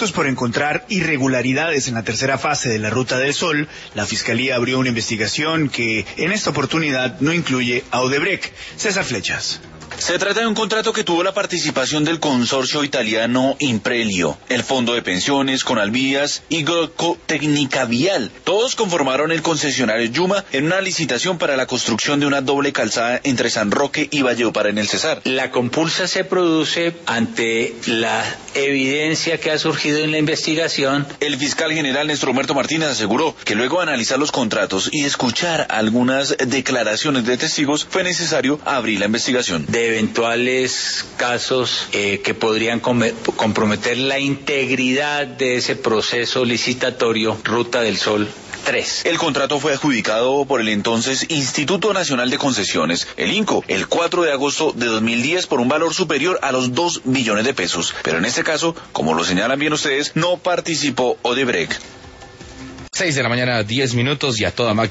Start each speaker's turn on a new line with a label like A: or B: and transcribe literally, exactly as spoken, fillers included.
A: presuntos por encontrar irregularidades en la tercera fase de la Ruta del Sol, la Fiscalía abrió una investigación que en esta oportunidad no incluye a Odebrecht. César Flechas.
B: Se trata de un contrato que tuvo la participación del consorcio italiano Imprelio, el Fondo de Pensiones, Conalvías y Grupo Técnica Vial. Todos conformaron el concesionario Yuma en una licitación para la construcción de una doble calzada entre San Roque y Valledupar en el Cesar.
C: La compulsa se produce ante la evidencia que ha surgido en la investigación.
B: El fiscal general Néstor Humberto Martínez aseguró que luego de analizar los contratos y escuchar algunas declaraciones de testigos, fue necesario abrir la investigación.
C: De eventuales casos eh, que podrían comprometer la integridad de ese proceso licitatorio Ruta del Sol tres.
B: El contrato fue adjudicado por el entonces Instituto Nacional de Concesiones, el INCO, el cuatro de agosto de dos mil diez por un valor superior a los dos billones de pesos. Pero en este caso, como lo señalan bien ustedes, no participó Odebrecht.
D: seis de la mañana, diez minutos y a toda máquina.